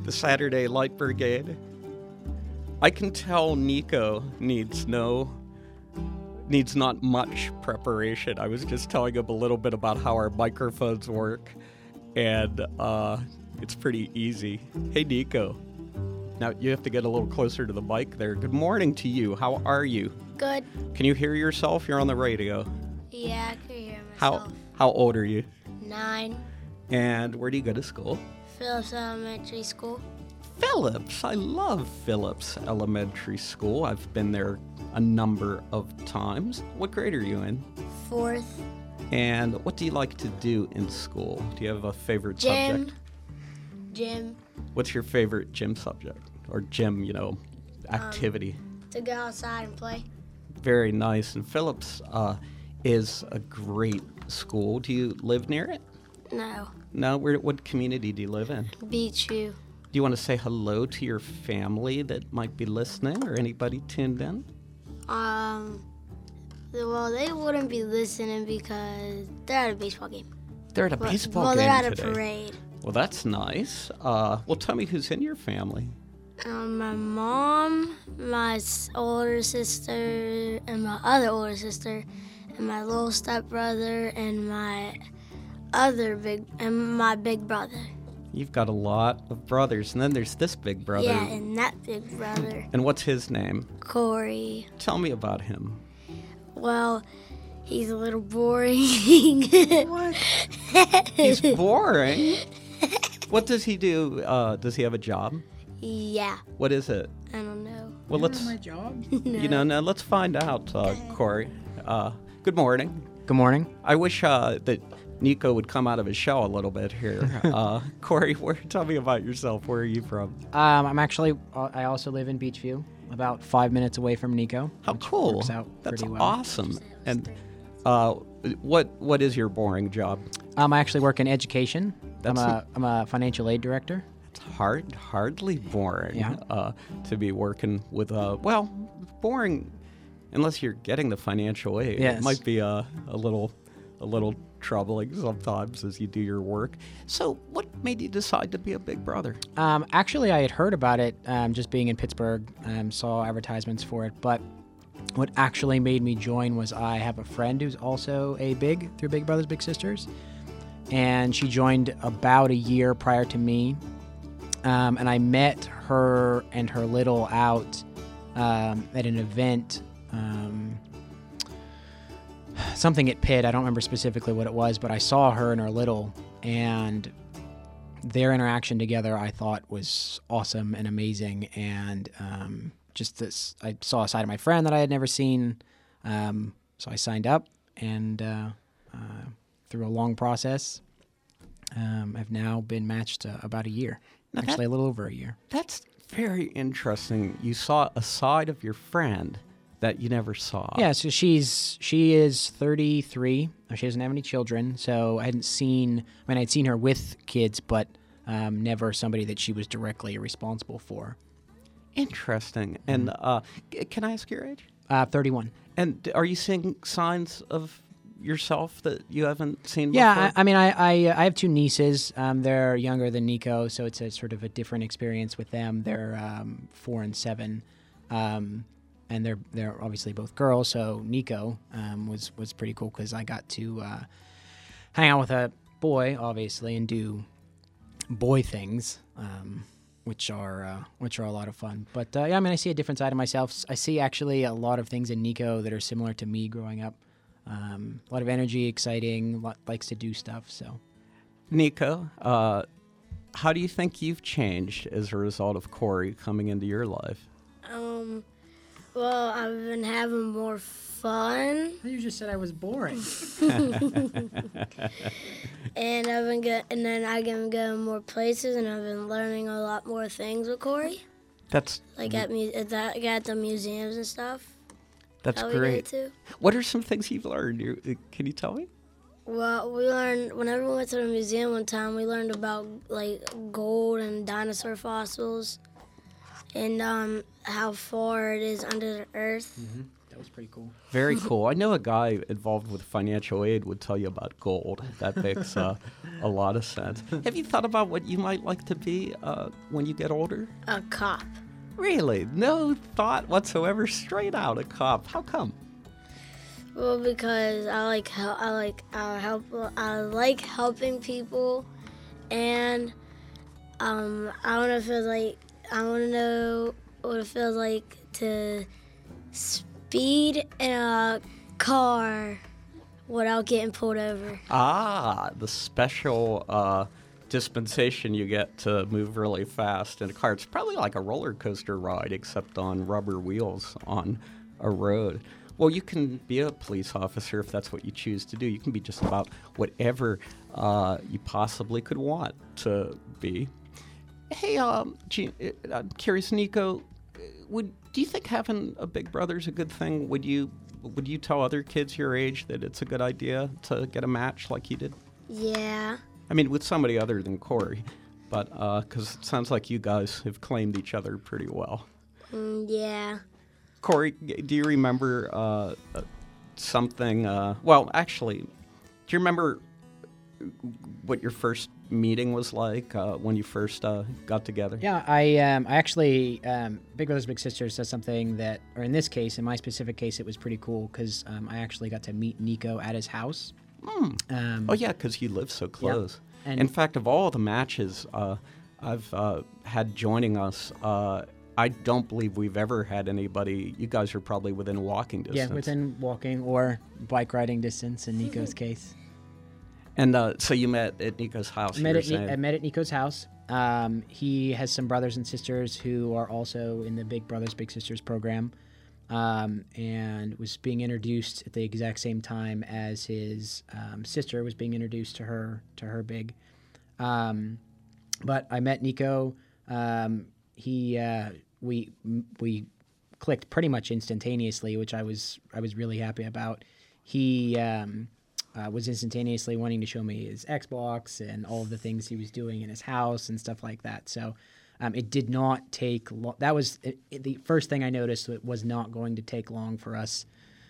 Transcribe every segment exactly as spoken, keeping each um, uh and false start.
the Saturday Light Brigade. I can tell Nico needs no, needs not much preparation. I was just telling him a little bit about how our microphones work, and uh, it's pretty easy. Hey, Nico. Now, you have to get a little closer to the mic there. Good morning to you. How are you? Good. Can you hear yourself? You're on the radio. Yeah, I can hear How myself. How old are you? Nine. And where do you go to school? Phillips Elementary School. Phillips. I love Phillips Elementary School. I've been there a number of times. What grade are you in? Fourth. And what do you like to do in school? Do you have a favorite Gym. subject? Gym. What's your favorite gym subject? Or gym, you know, activity? Um, to go outside and play. Very nice. And Phillips uh, is a great school. Do you live near it? No. No? Where? What community do you live in? Beachview. Do you want to say hello to your family that might be listening or anybody tuned in? Um, well, they wouldn't be listening because they're at a baseball game. They're at a Well- baseball well, game they're at today. a parade. Well, that's nice. Uh, well, tell me who's in your family. Um, my mom, my s- older sister, and my other older sister, and my little stepbrother, and my other big, and my big brother. You've got a lot of brothers, and then there's this big brother. Yeah, and that big brother, And what's his name? Corey. Tell me about him. Well, he's a little boring. What? He's boring. What does he do? Uh, does he have a job? Yeah, What is it? I don't know. Well, let's. My job. No. You know, now let's find out, uh, Corey. Uh, good morning. Good morning. I wish uh, that Nico would come out of his shell a little bit here. Uh, Corey, where, tell me about yourself. Where are you from? Um, I'm actually. Uh, I also live in Beachview, about five minutes away from Nico. How which cool! Works out That's pretty well. awesome. And uh, what what is your boring job? Um, I actually work in education. That's I'm a I'm a financial aid director. It's hard, hardly boring. Yeah. Uh, to be working with uh, well, boring, unless you're getting the financial aid. It Yes. might be a a little a little troubling sometimes as you do your work. So, what made you decide to be a big brother? Um, actually, I had heard about it um, just being in Pittsburgh. Um, saw advertisements for it, but what actually made me join was I have a friend who's also a big through Big Brothers Big Sisters, and she joined about a year prior to me. Um, and I met her and her little out um, at an event, um, something at Pitt. I don't remember specifically what it was, but I saw her and her little, and their interaction together I thought was awesome and amazing. And um, just this, I saw a side of my friend that I had never seen. Um, so I signed up, and uh, uh, through a long process, um, I've now been matched uh, about a year. Now that- Actually, a little over a year. That's very interesting. You saw a side of your friend that you never saw. Yeah, so she's she is thirty-three. She doesn't have any children, so I hadn't seen. I mean, I'd seen her with kids, but um, never somebody that she was directly responsible for. Interesting. And uh, c- can I ask your age? Uh, thirty-one. And d- are you seeing signs of yourself that you haven't seen Yeah, before? I, I mean, I I, I have two nieces. Um, they're younger than Nico, so it's a sort of a different experience with them. They're um, four and seven, um, and they're they're obviously both girls. So Nico um, was was pretty cool because I got to uh, hang out with a boy, obviously, and do boy things, um, which are uh, which are a lot of fun. But uh, yeah, I mean, I see a different side of myself. I see actually a lot of things in Nico that are similar to me growing up. Um, a lot of energy, exciting, lot, likes to do stuff. So, Nico, uh, how do you think you've changed as a result of Corey coming into your life? Um, well, I've been having more fun, you just said I was boring. and I've been get, and then I can go more places, and I've been learning a lot more things with Corey, That's like at mu- at, that, at the museums and stuff. that's that we go great. to. What are some things you've learned? You, uh, can you tell me? Well, we learned whenever we went to the museum one time. We learned about like gold and dinosaur fossils, and um, how far it is under the earth. it was pretty cool. Very cool. I know a guy involved with financial aid would tell you about gold. That makes uh, a lot of sense. Have you thought about what you might like to be uh, when you get older? A cop. Really? No thought whatsoever? Straight out a cop. How come? Well, because I like hel- I like I help I like helping people, and um I want to feel like I want to know what it feels like to speed in a car without getting pulled over. Ah, the special uh, dispensation you get to move really fast in a car. It's probably like a roller coaster ride, except on rubber wheels on a road. Well, you can be a police officer if that's what you choose to do. You can be just about whatever uh, you possibly could want to be. Hey, um, gee, I'm curious, Nico, would do you think having a big brother is a good thing? Would you would you tell other kids your age that it's a good idea to get a match like you did? Yeah. I mean, with somebody other than Corey, but because it sounds like you guys have claimed each other pretty well. Mm, yeah. Corey, do you remember uh, uh, something? Uh, well, actually, do you remember what your first meeting was like uh, when you first uh, got together? Yeah, I um, I actually, um, Big Brothers Big Sisters does something that, or in this case, in my specific case, it was pretty cool because um, I actually got to meet Nico at his house. Mm. Um, Oh, yeah, because you live so close. And- In fact, of all the matches uh, I've uh, had joining us, uh, I don't believe we've ever had anybody. You guys are probably within walking distance. Yeah, within walking or bike riding distance in Nico's case. And uh, so you met at Nico's house. I you met, were at, Ni- saying. I met at Nico's house. Um, he has some brothers and sisters who are also in the Big Brothers Big Sisters program, um, and was being introduced at the exact same time as his um, sister was being introduced to her to her big. Um, but I met Nico. Um, he uh, we we clicked pretty much instantaneously, which I was I was really happy about. He um, uh, was instantaneously wanting to show me his Xbox and all of the things he was doing in his house and stuff like that. So um, it did not take long. That was it, it, the first thing I noticed. It was not going to take long for us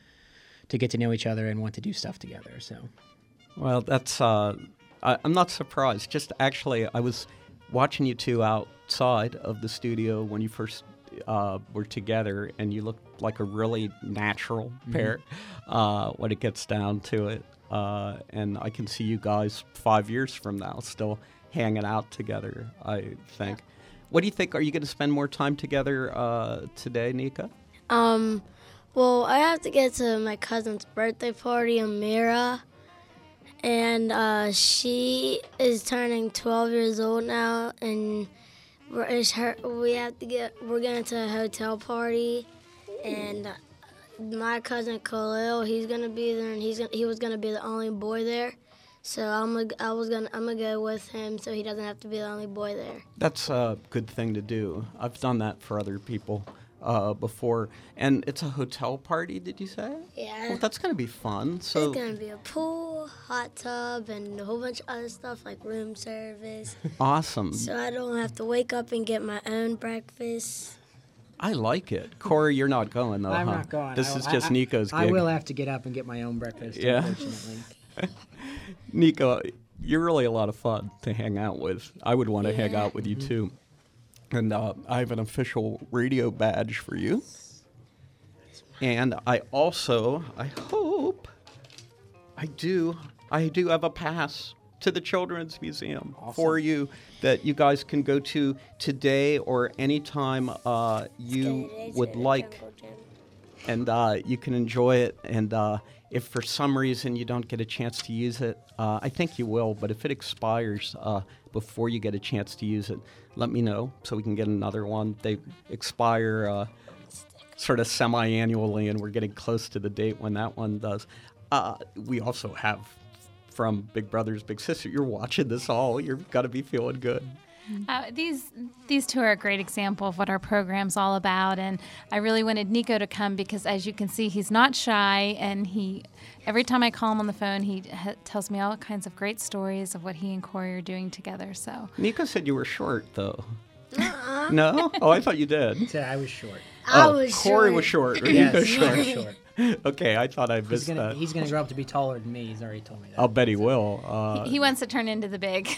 to get to know each other and want to do stuff together. So Well, that's. Uh, I, I'm not surprised. Just actually, I was watching you two outside of the studio when you first uh, were together, and you looked like a really natural pair uh, when it gets down to it. Uh, and I can see you guys five years from now still hanging out together, I think. What do you think? Are you going to spend more time together uh, today, Nika? Um, well, I have to get to my cousin's birthday party, Amira, and uh, she is turning twelve years old now, and we're, it's her, we have to get, we're going to a hotel party, and uh, my cousin Khalil, he's gonna be there, and he's gonna, he was gonna be the only boy there, so I'm gonna, I was gonna I'm gonna go with him, so he doesn't have to be the only boy there. That's a good thing to do. I've done that for other people uh, before. And it's a hotel party, did you say? Yeah. Well, that's going to be fun. So, There's gonna be a pool, hot tub, and a whole bunch of other stuff like room service. awesome. So I don't have to wake up and get my own breakfast. I like it. Corey, you're not going, though, I'm huh? not going. This I- is I- just I- Nico's gig. I will have to get up and get my own breakfast, Yeah. unfortunately. Nico, you're really a lot of fun to hang out with. I would want to hang Yeah. out with you, too. And uh, I have an official radio badge for you. And I also, I hope, I do, I do have a pass to the Children's Museum for you that you guys can go to today or anytime uh, you would like. And uh, you can enjoy it. And uh, if for some reason you don't get a chance to use it, uh, I think you will. But if it expires uh, before you get a chance to use it, let me know so we can get another one. They expire uh, sort of semi-annually, and we're getting close to the date when that one does. Uh, we also have from Big Brothers Big Sister. You're watching this all. You've got to be feeling good. Uh, these these two are a great example of what our program's all about, and I really wanted Nico to come because, as you can see, he's not shy, and he every time I call him on the phone, he ha- tells me all kinds of great stories of what he and Corey are doing together. So Nico said you were short, though. Uh-uh. Huh? No? Oh, I thought you did. Said I was short. I oh, was Corey short. was short. Or Yes, you was I was short. short. Okay, I thought I He's missed gonna that. he's gonna grow up to be taller than me. He's already told me that. I'll bet he will. Uh, He wants to turn into the big.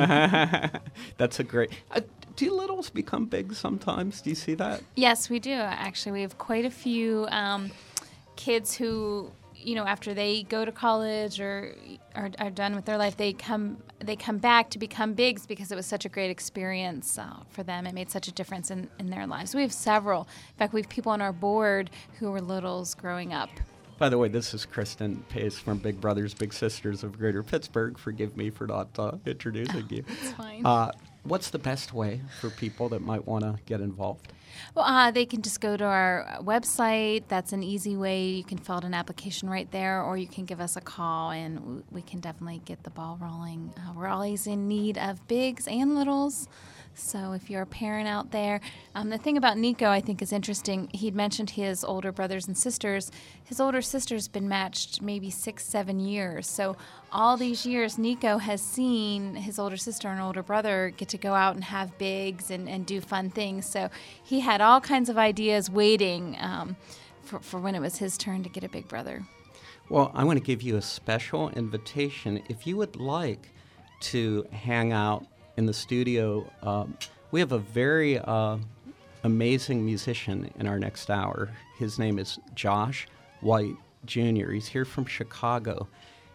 that's a great. Uh, do littles become big sometimes? Do you see that? Yes, we do. Actually, we have quite a few um, kids who, you know, after they go to college or are, are done with their life, they come they come back to become bigs because it was such a great experience uh, for them. It made such a difference in, in their lives. We have several. In fact, we have people on our board who were littles growing up. By the way, this is Kristen Pace from Big Brothers Big Sisters of Greater Pittsburgh. Forgive me for not uh, introducing you. It's fine. Uh, what's the best way for people that might want to get involved? Well, uh, they can just go to our website. That's an easy way. You can fill out an application right there, or you can give us a call, and w- we can definitely get the ball rolling. Uh, we're always in need of bigs and littles. So if you're a parent out there, um, the thing about Nico I think is interesting. He'd mentioned his older brothers and sisters. His older sister's been matched maybe six, seven years. So all these years, Nico has seen his older sister and older brother get to go out and have bigs and, and do fun things. So he had all kinds of ideas waiting um, for, for when it was his turn to get a big brother. Well, I want to give you a special invitation. If you would like to hang out in the studio, um, we have a very uh, amazing musician in our next hour. His name is Josh White Junior He's here from Chicago,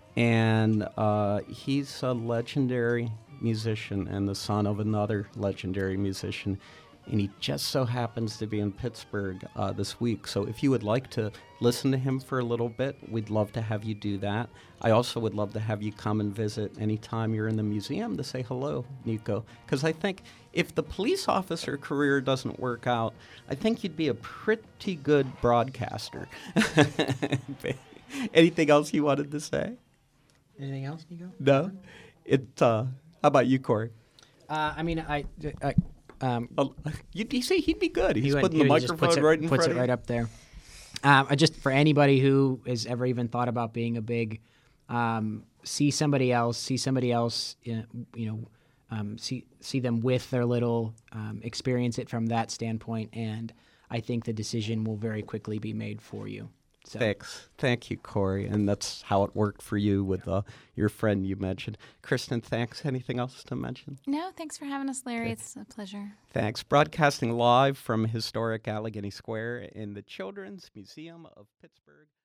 and uh, he's a legendary musician and the son of another legendary musician. And he just so happens to be in Pittsburgh uh, this week. So if you would like to listen to him for a little bit, we'd love to have you do that. I also would love to have you come and visit anytime you're in the museum to say hello, Nico. Because I think if the police officer career doesn't work out, I think you'd be a pretty good broadcaster. Anything else you wanted to say? Anything else, Nico? No? It, uh, how about you, Corey? Uh, I mean, I. I Um, Uh, you, you see, he'd be good. He's he went- putting the he just microphone puts it, right in puts front it of you. right up there. Um, I just for anybody who has ever even thought about being a big, um, see somebody else, see somebody else, you know, um, see see them with their little, um, experience it from that standpoint, and I think the decision will very quickly be made for you. So. Thanks. Thank you, Corey. And that's how it worked for you with uh, your friend you mentioned. Kristen, thanks. Anything else to mention? No, thanks for having us, Larry. It's a pleasure. Thanks. Broadcasting live from historic Allegheny Square in the Children's Museum of Pittsburgh.